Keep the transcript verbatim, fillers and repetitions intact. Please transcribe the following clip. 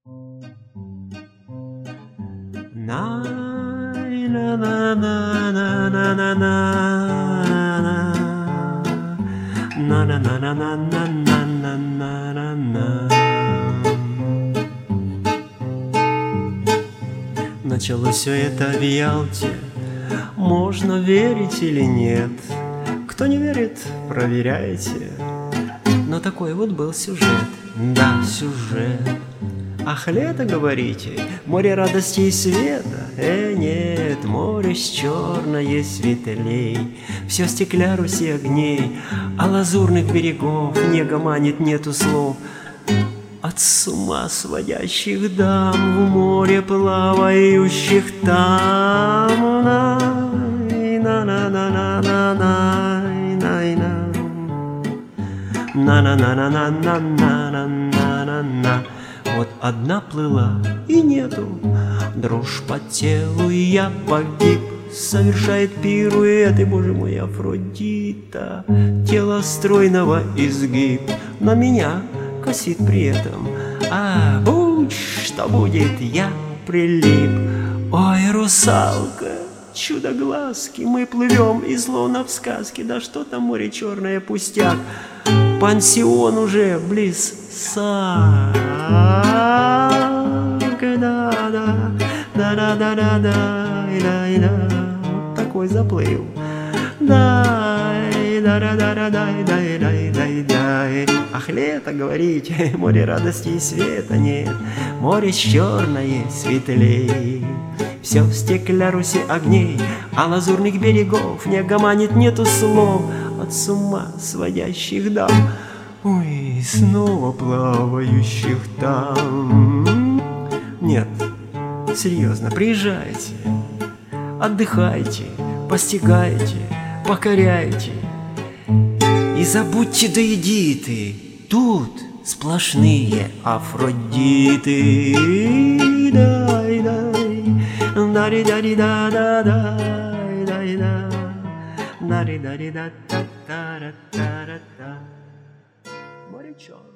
На на на на на на на на на на на на на на на на. Началось все это в Ялте, можно верить или нет. Кто не верит, проверяйте. Но такой вот был сюжет, да, сюжет. Ах, лето, говорите, море радости и света? Э, нет, море с черное светлей. Все стекля Руси огней, а лазурных берегов нега манит, нету слов. От с ума сводящих дам в море плавающих там. На-на-на-на-на-на-на-на-на-на-на-на. Вот одна плыла и нету, дрожь по телу, и я погиб. Совершает пируэт, и, боже мой, Афродита, тело стройного изгиб, на меня косит при этом. А, будь что будет, я прилип. Ой, русалка, чудо-глазки, мы плывем и словно в сказке. Да что там море черное, пустяк, пансион уже близ Сак. Да-да, да-да-да-да-да-да-да. Такой заплыл. Дай, да-да-да-да-дай-дай-дай-дай. Ах, лето, говорите, море радости и света нет, море черное светлей. Все в стекля Руси огней, а лазурных берегов нега манит, нету слов. От с ума сводящих дам, ой, снова плавающих там. Нет, серьезно, приезжайте, отдыхайте, постигайте, покоряйте. И забудьте до Эдиты, тут сплошные Афродиты. Дай-дай, дай-дай-дай-да-да-дай, дай-дай, дай-дай-дай-да-да-да-да-да. Море черное.